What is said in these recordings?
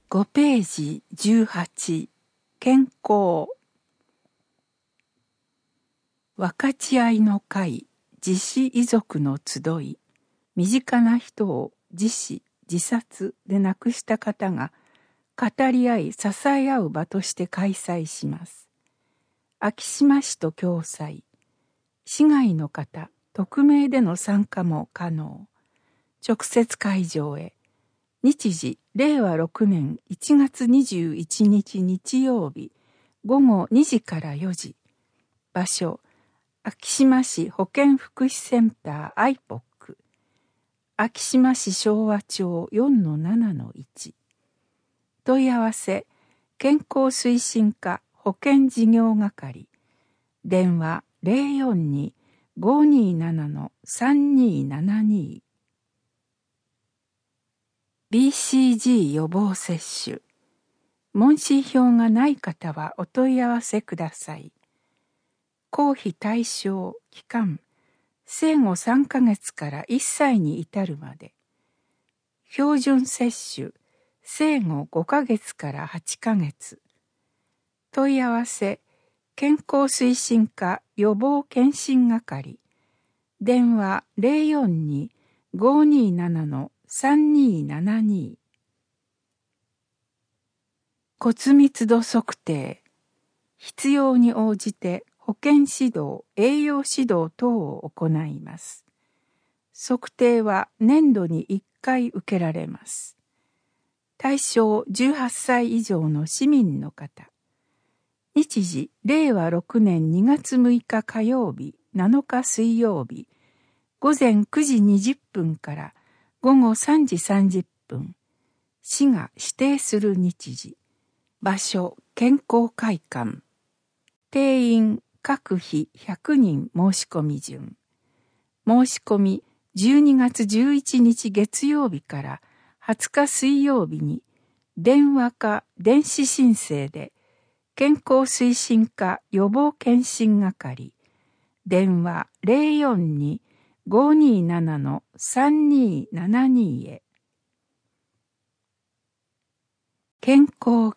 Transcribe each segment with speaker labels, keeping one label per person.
Speaker 1: 5ページ18健康分かち合いの会自死遺族の集い身近な人を自死自殺で亡くした方が語り合い支え合う場として開催します。昭島市と共催市外の方匿名での参加も可能。直接会場へ日時令和6年1月21日日曜日午後2時から4時場所昭島市保健福祉センター IPOC 昭島市昭和町 4-7-1 問い合わせ健康推進課保健事業係電話 042-527-3272BCG 予防接種。問診票がない方はお問い合わせください。公費対象期間、生後3ヶ月から1歳に至るまで。標準接種、生後5ヶ月から8ヶ月。問い合わせ、健康推進課予防検診係。電話 042-527-3272 骨密度測定必要に応じて保健指導、栄養指導等を行います。測定は年度に1回受けられます。対象18歳以上の市民の方。日時令和6年2月6日火曜日、7日水曜日、午前9時20分から午後3時30分、市が指定する日時、場所、健康会館、定員各日100人申し込み順、申し込み12月11日月曜日から20日水曜日に電話か電子申請で健康推進課予防検診係、電話 042-527-3272 へ。健康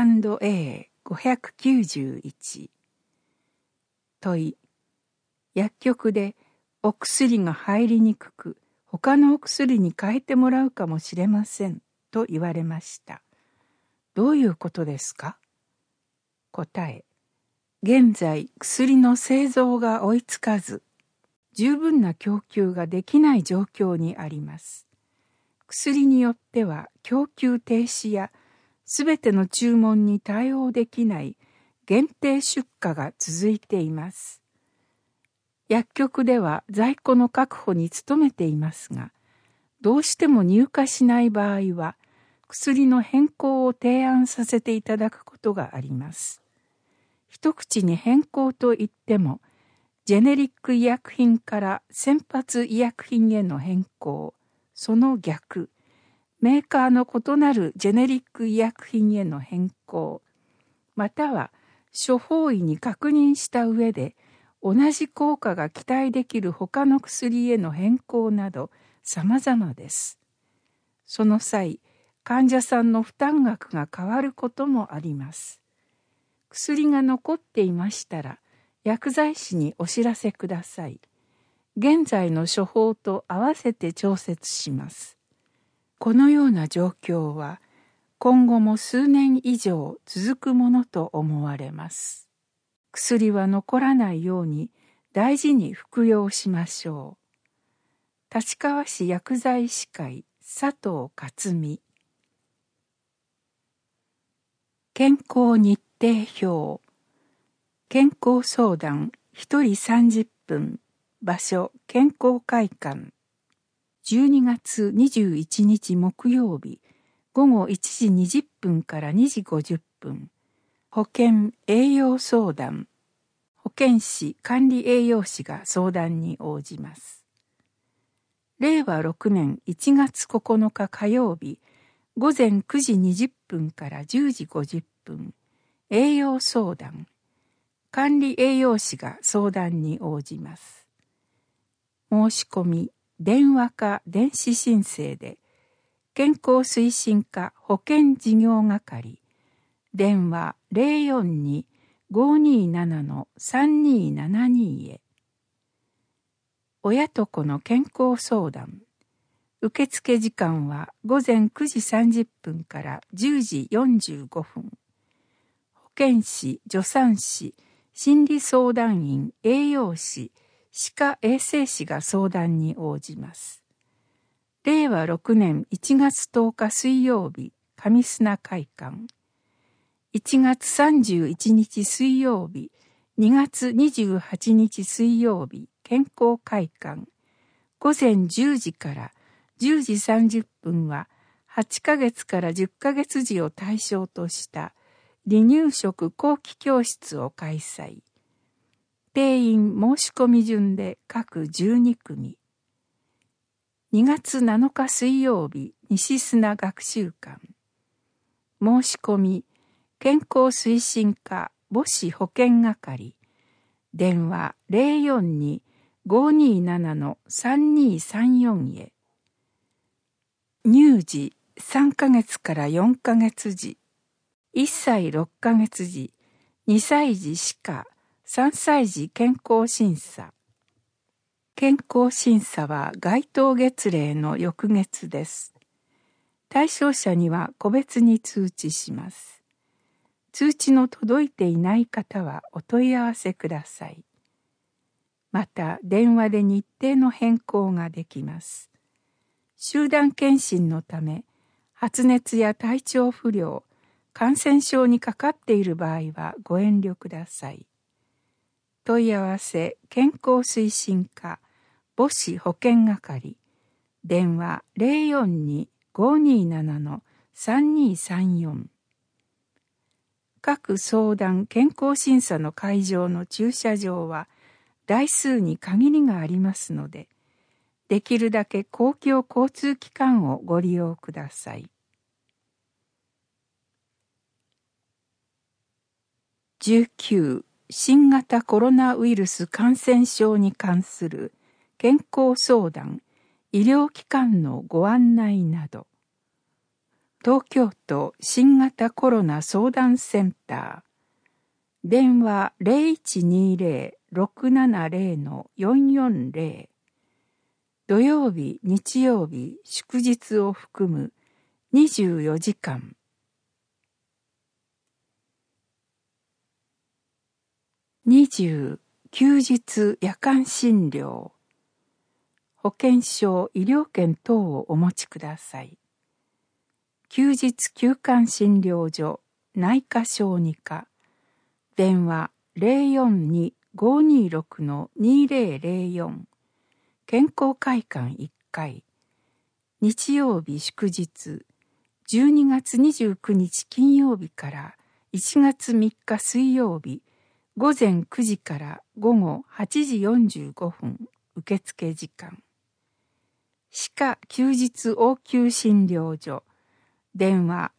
Speaker 1: Q&A591 問い、薬局でお薬が入りにくく、他のお薬に変えてもらうかもしれませんと言われました。どういうことですか？答え、現在薬の製造が追いつかず、十分な供給ができない状況にあります。薬によっては供給停止やすべての注文に対応できない限定出荷が続いています。薬局では在庫の確保に努めていますが、どうしても入荷しない場合は、薬の変更を提案させていただくことがあります。一口に変更といっても、ジェネリック医薬品から先発医薬品への変更、その逆、メーカーの異なるジェネリック医薬品への変更、または処方医に確認した上で、同じ効果が期待できる他の薬への変更など様々です。その際、患者さんの負担額が変わることもあります。薬が残っていましたら、薬剤師にお知らせください。現在の処方と合わせて調節します。このような状況は、今後も数年以上続くものと思われます。薬は残らないように大事に服用しましょう。立川市薬剤師会佐藤克美。健康日程表。健康相談1人30分。場所健康会館。12月21日木曜日午後1時20分から2時50分。保健栄養相談。保健師管理栄養士が相談に応じます。令和6年1月9日火曜日午前9時20分から10時50分。栄養相談。管理栄養士が相談に応じます。申し込み、電話か電子申請で、健康推進課保健事業係、電話042-527-3272へ。親と子の健康相談。受付時間は午前9時30分から10時45分。保健師、助産師、心理相談員、栄養士、歯科衛生士が相談に応じます。令和6年1月10日水曜日、上砂会館。1月31日水曜日、2月28日水曜日、健康会館。午前10時から10時30分は8ヶ月から10ヶ月児を対象とした離乳食後期教室を開催。定員申し込み順で各12組。2月7日水曜日、西砂学習館。申し込み、健康推進課母子保健係。電話042-527-3234へ。乳児3ヶ月から4ヶ月児、1歳6ヶ月児、2歳児歯科、3歳児健康審査。健康審査は該当月例の翌月です。対象者には個別に通知します。通知の届いていない方はお問い合わせください。また、電話で日程の変更ができます。集団検診のため、発熱や体調不良、感染症にかかっている場合はご遠慮ください。問い合わせ健康推進課母子保健係。電話042-527-3234。各相談健康審査の会場の駐車場は台数に限りがありますので、できるだけ公共交通機関をご利用ください。19、新型コロナウイルス感染症に関する健康相談、医療機関のご案内など。東京都新型コロナ相談センター。電話0120-670-440。土曜日、日曜日、祝日を含む24時間。20、休日夜間診療。保険証、医療券等をお持ちください。休日休館診療所、内科小児科。電話042-526-2004。健康会館1階。日曜日祝日、12月29日金曜日から1月3日水曜日、午前9時から午後8時45分、受付時間。歯科休日応急診療所。電話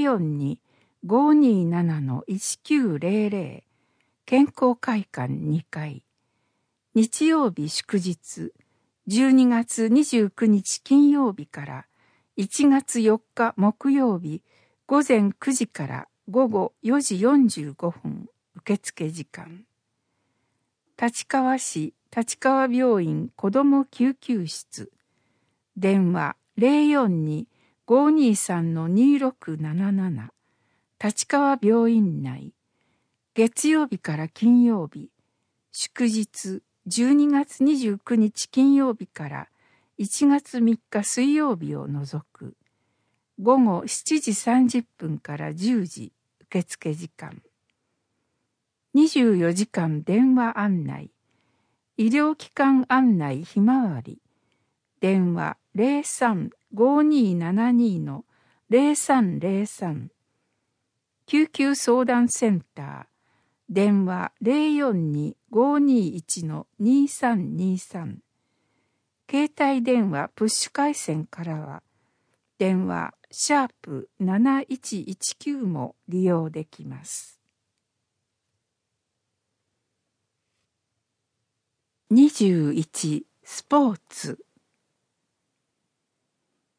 Speaker 1: 042-527-1900。健康会館2階。日曜日祝日、12月29日金曜日から1月4日木曜日、午前9時から午後4時45分、受付時間。立川市立川病院子ども救急室。電話042-523-2677。立川病院内。月曜日から金曜日。祝日12月29日金曜日から1月3日水曜日を除く。午後7時30分から10時、受付時間。24時間電話案内。医療機関案内ひまわり。電話03-5272-0303。救急相談センター。電話042-521-2323。携帯電話プッシュ回線からは、電話#7119も利用できます。21、スポーツ。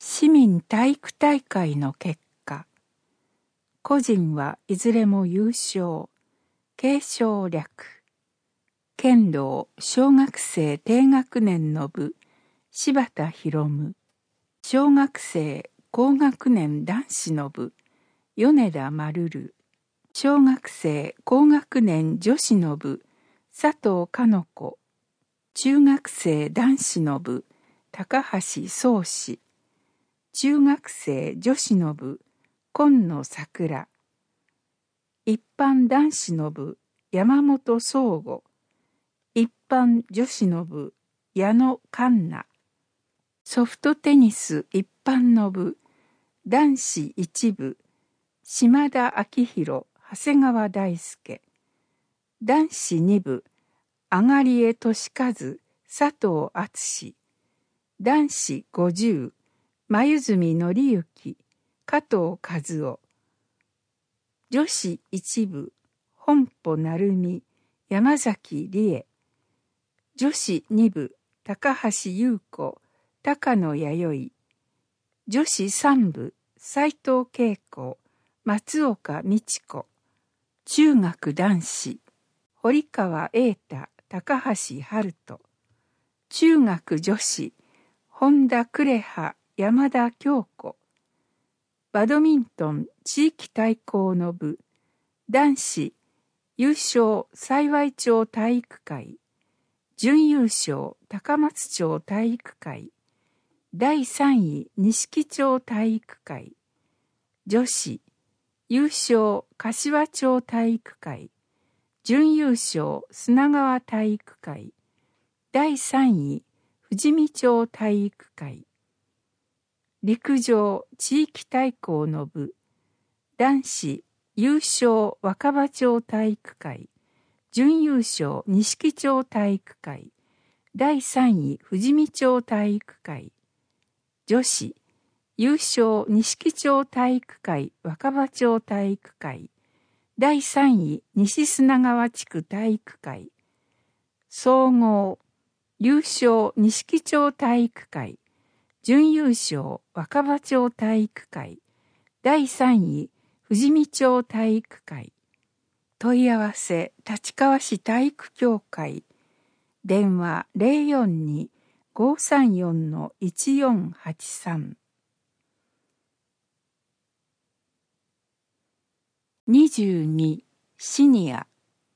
Speaker 1: 市民体育大会の結果、個人はいずれも優勝、継承略。剣道小学生低学年の部、柴田博夢。小学生高学年男子の部、米田丸る。小学生高学年女子の部、佐藤かの子。中学生男子の部、高橋宗志。中学生女子の部、今野桜。一般男子の部、山本宗吾。一般女子の部、矢野環奈。ソフトテニス一般の部、男子一部、島田明宏、長谷川大輔。男子二部、上江俊和、佐藤敦。男子50、黛則之、加藤和夫。女子一部、本舗成美、山崎理恵。女子二部、高橋優子、高野弥生。女子三部、斉藤恵子、松岡美智子。中学男子、堀川瑛太、高橋春人。中学女子、本田呉葉、山田京子。バドミントン地域対抗の部、男子、優勝幸町体育会。準優勝高松町体育会。第3位錦町体育会。女子、優勝柏町体育会。準優勝砂川体育会。第3位富士見町体育会。陸上地域対抗の部、男子優勝若葉町体育会。準優勝錦町体育会。第3位富士見町体育会。女子優勝錦町体育会若葉町体育会。第3位西砂川地区体育会。総合優勝錦町体育会。準優勝若葉町体育会。第3位富士見町体育会。問い合わせ立川市体育協会。電話042-534-1483。22シニア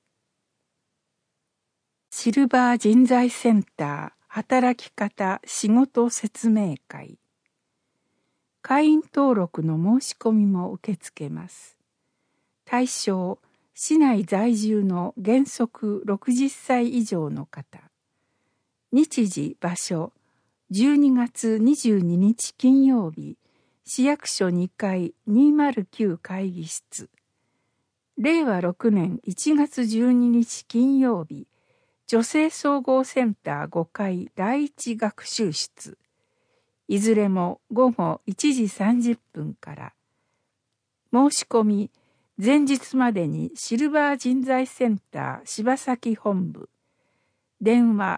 Speaker 1: シルバー人材センター働き方仕事説明会。会員登録の申し込みも受け付けます。対象、市内在住の原則60歳以上の方。日時場所、12月22日金曜日、市役所2階209会議室。令和6年1月12日金曜日、女性総合センター5階第一学習室。いずれも午後1時30分から。申し込み、前日までにシルバー人材センター柴崎本部。電話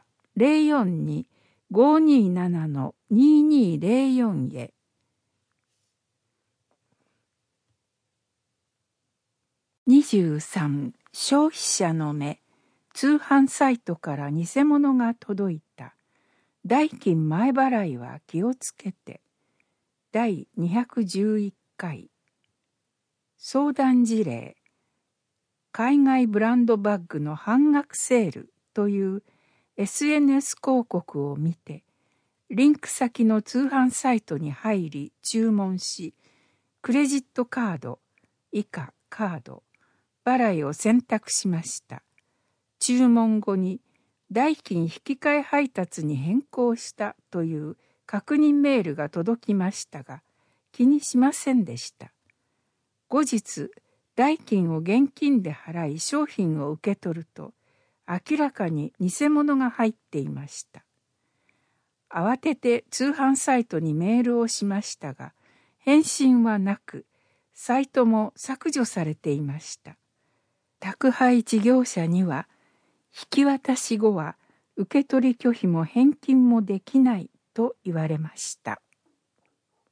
Speaker 1: 042-527-2204へ。23消費者の目。通販サイトから偽物が届いた。代金前払いは気をつけて。第211回。相談事例。海外ブランドバッグの半額セールという SNS 広告を見て、リンク先の通販サイトに入り注文し、クレジットカード、以下カード、払いを選択しました。注文後に代金引換配達に変更したという確認メールが届きましたが、気にしませんでした。後日、代金を現金で払い商品を受け取ると、明らかに偽物が入っていました。慌てて通販サイトにメールをしましたが、返信はなく、サイトも削除されていました。宅配事業者には、引き渡し後は受け取り拒否も返金もできないと言われました。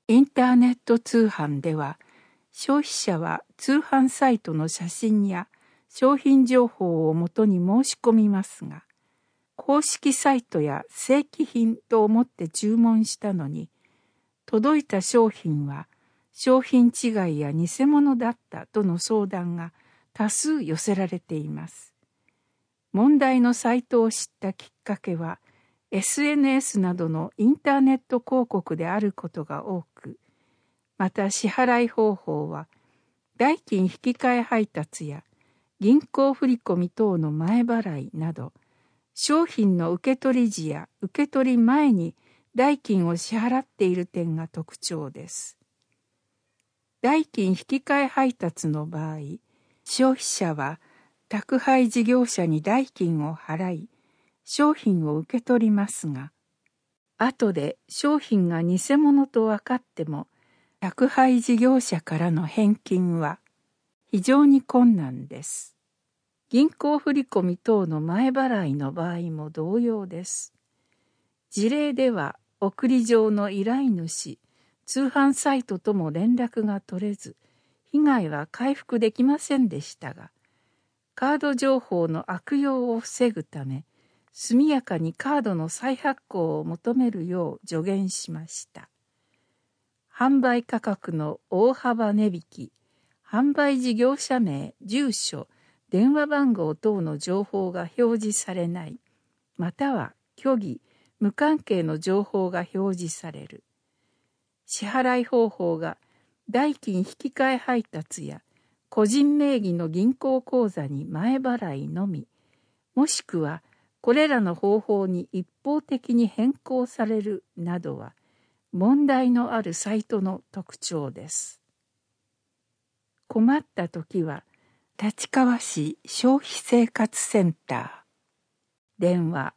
Speaker 1: インターネット通販では、消費者は通販サイトの写真や商品情報をもとに申し込みますが、公式サイトや正規品と思って注文したのに、届いた商品は商品違いや偽物だったとの相談が多数寄せられています。問題のサイトを知ったきっかけは、SNS などのインターネット広告であることが多く、また支払い方法は、代金引換配達や銀行振込等の前払いなど、商品の受け取り時や受け取り前に代金を支払っている点が特徴です。代金引換配達の場合、消費者は宅配事業者に代金を払い、商品を受け取りますが、後で商品が偽物と分かっても、宅配事業者からの返金は非常に困難です。銀行振込等の前払いの場合も同様です。事例では送り状の依頼主、通販サイトとも連絡が取れず、被害は回復できませんでしたが、カード情報の悪用を防ぐため、速やかにカードの再発行を求めるよう助言しました。販売価格の大幅値引き、販売事業者名、住所、電話番号等の情報が表示されない、または虚偽、無関係の情報が表示される。支払い方法が代金引換配達や個人名義の銀行口座に前払いのみ、もしくはこれらの方法に一方的に変更されるなどは問題のあるサイトの特徴です。困ったときは立川市消費生活センター、電話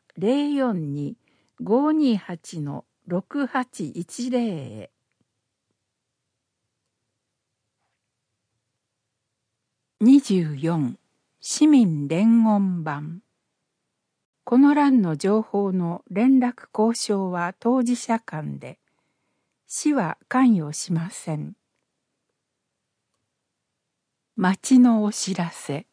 Speaker 1: 042-528-6810 へ。24. 市民伝言板。この欄の情報の連絡交渉は当事者間で、市は関与しません。町のお知らせ。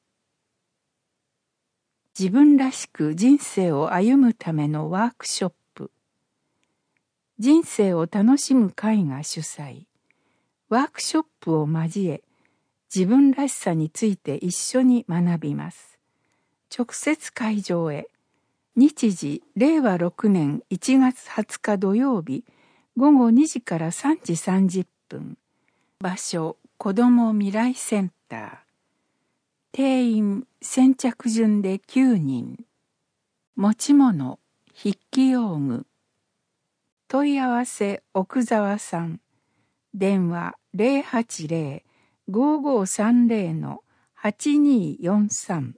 Speaker 1: 自分らしく人生を歩むためのワークショップ。人生を楽しむ会が主催。ワークショップを交え、自分らしさについて一緒に学びます。直接会場へ。日時、令和6年1月20日土曜日、午後2時から3時30分。場所、子ども未来センター。定員、先着順で9人。持ち物、筆記用具。問い合わせ、奥沢さん。電話、080-5530-8243。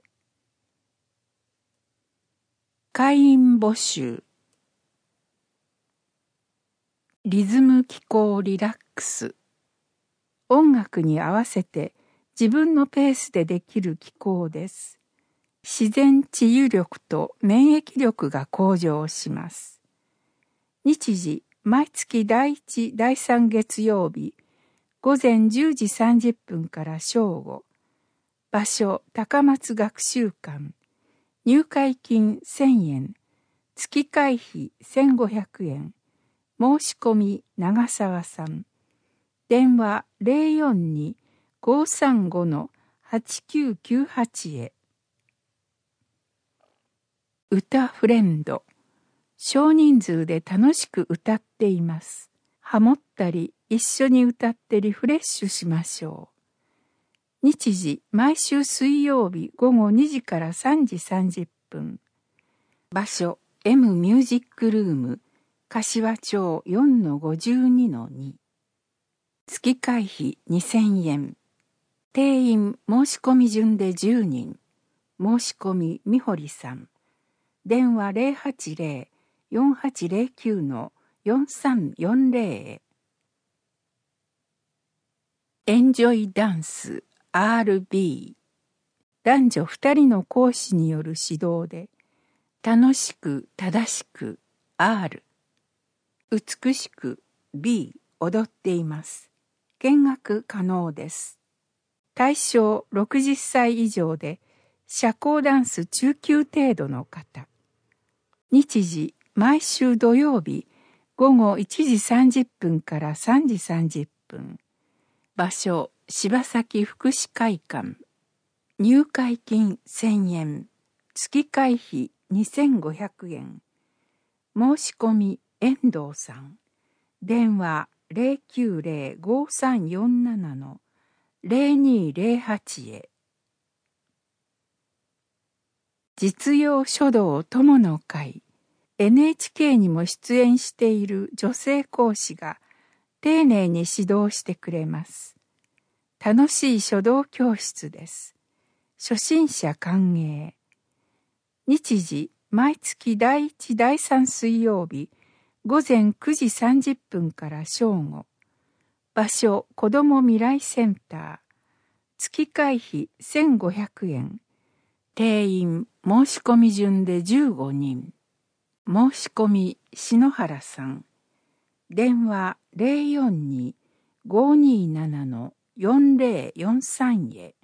Speaker 1: 会員募集。リズム気候リラックス。音楽に合わせて自分のペースでできる気候です。自然治癒力と免疫力が向上します。日時、毎月第1、第3月曜日、午前10時30分から正午。場所、高松学習館。入会金1000円。月会費1500円。申し込み、長澤さん。電話 042-535-8998 へ。歌フレンド。少人数で楽しく歌っています。ハモったり、一緒に歌ってリフレッシュしましょう。日時、毎週水曜日午後2時から3時30分。場所、M ミュージックルーム、柏町 4-52-2。月会費2000円。定員申し込み順で10人。申し込みみほりさん。電話 080-4809-4340 へ。エンジョイダンス RB。男女2人の講師による指導で、楽しく正しく R。美しく B。 踊っています。見学可能です。対象60歳以上で、社交ダンス中級程度の方。日時、毎週土曜日、午後1時30分から3時30分。場所、柴崎福祉会館。入会金1000円。月会費2500円。申し込み、遠藤さん。電話090-5347-0208へ。実用書道友の会。NHK にも出演している女性講師が丁寧に指導してくれます。楽しい書道教室です。初心者歓迎。日時、毎月第1、第3水曜日、午前9時30分から正午。場所、子ども未来センター。月会費1500円。定員、申し込み順で15人。申し込み、篠原さん。電話042-527-4043へ。